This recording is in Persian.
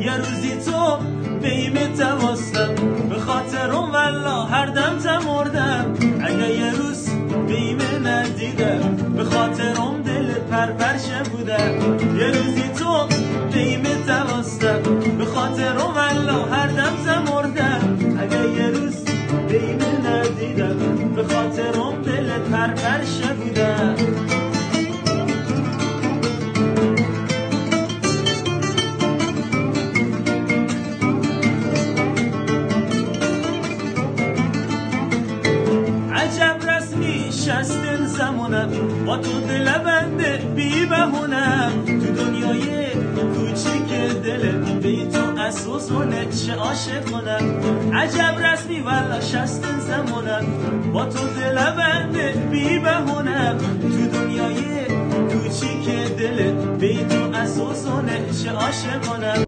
یه روزی تو بیمه تواستم به خاطرم والله هر دم تمردم اگه یه روز بیمه ندیدم به خاطرم دل پرپرشه بودم یه روزی تو بیمه تواستم به خاطرم والله هر دم تمردم اگه یه روز بیمه ندیدم به خاطرم دل پرپرشه بودم عجب رسمی شستن زمانم با تو دل بنده بی بهونم تو دنیای کوچیک دلت بی تو اساس کنه چه عاشق کنم عجب رسمی والا شستن زمانم با تو دل بنده بی بهونم تو دنیای کوچیک دلت بی تو اساس کنه چه عاشق کنم